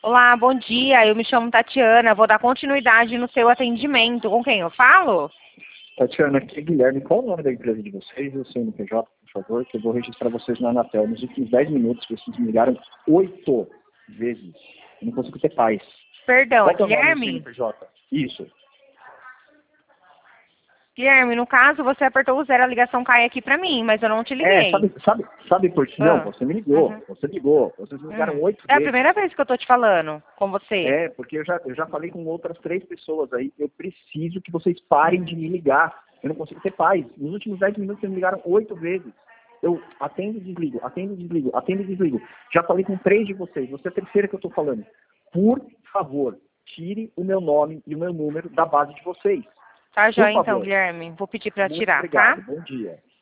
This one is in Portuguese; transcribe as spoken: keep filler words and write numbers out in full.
Olá, bom dia. Eu me chamo Tatiana. Vou dar continuidade no seu atendimento. Com quem eu falo? Tatiana, aqui é Guilherme. Qual o nome da empresa de vocês? O C N P J, por favor, que eu vou registrar vocês na Anatel. Nos últimos dez minutos, vocês me ligaram oito vezes. Eu não consigo ter paz. Perdão, Qual é que é o nome do Guilherme? C N P J? Isso. Guilherme, no caso, você apertou o zero, a ligação cai aqui pra mim, mas eu não te liguei. É, sabe, sabe, sabe por que? Ah. Não, você me ligou. Uhum. Você ligou. Vocês me ligaram Uhum. oito É a vezes. primeira vez que eu tô te falando com você. É, porque eu já, eu já falei com outras três pessoas aí. Eu preciso que vocês parem de me ligar. Eu não consigo ter paz. Nos últimos dez minutos, vocês me ligaram oito vezes. Eu atendo e desligo, atendo e desligo, atendo e desligo. Já falei com três de vocês. Você é a terceira que eu estou falando. Por favor, tire o meu nome e o meu número da base de vocês. Tá, Por joia então, favor. Guilherme. Vou pedir pra Muito tirar, obrigado. tá? Bom dia.